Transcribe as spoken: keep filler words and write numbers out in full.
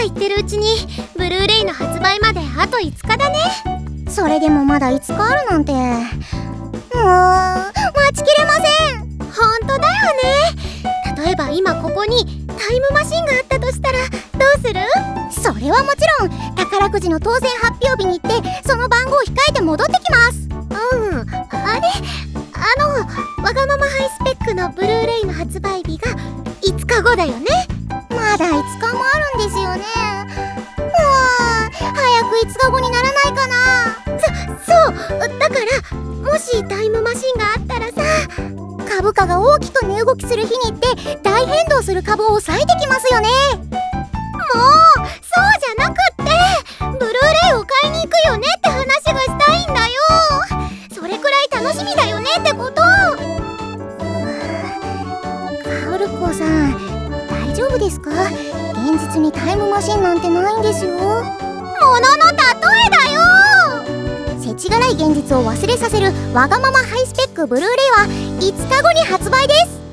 言ってるうちにブルーレイの発売まであといつかだね。 それでもまだいつかあるなんて、もう待ちきれません。 ほんとだよね。例えば今ここにタイムマシンがあったとしたらどうする？ それはもちろん宝くじの当選発表日に行ってその番号を控えて戻ってきます。 うん、あれあのわがままハイスペックのブルーレイの発売日がいつかごだよね。 まだいつかもあるんですよね。もう早くいつかごにならないかな。 そ、そうだからもしタイムマシンがあったらさ、 株価が大きく値動きする日に行って大変動する株を抑えてきますよね。 もうそうじゃなくってブルーレイを買いに行くよねって話がしたいんだよ。それくらい楽しみだよねってこと。 カオルコさん、大丈夫ですか？現実にタイムマシンなんてないんですよ。ものの例えだよ。 世知辛い現実を忘れさせるわがままハイスペックブルーレイはいつかごに発売です。